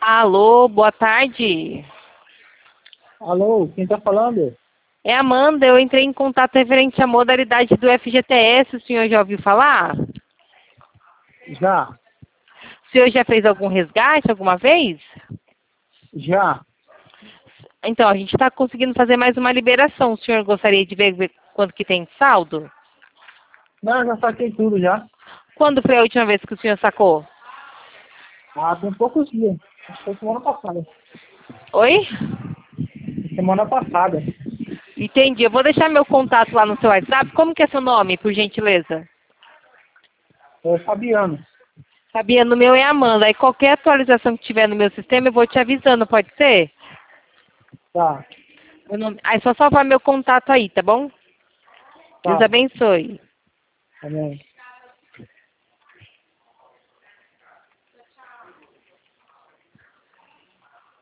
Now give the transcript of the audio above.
Alô, boa tarde. Alô, quem tá falando? É Amanda, eu entrei em contato referente à modalidade do FGTS, o senhor já ouviu falar? Já, O senhor já fez algum resgate alguma vez? já. Então, a gente está conseguindo fazer mais uma liberação. O senhor gostaria de ver quanto que tem de saldo? Não, já saquei tudo já. Quando foi a última vez que o senhor sacou? Tem poucos dias. Acho que foi semana passada. Oi? Semana passada. Entendi. Eu vou deixar meu contato lá no seu WhatsApp. Como que é seu nome, por gentileza? É o Fabiano. Sabia, no meu é Amanda. Aí qualquer atualização que tiver no meu sistema, eu vou te avisando, pode ser? Tá, Aí só salvar meu contato aí, tá bom? Deus tá. abençoe. Tá bem.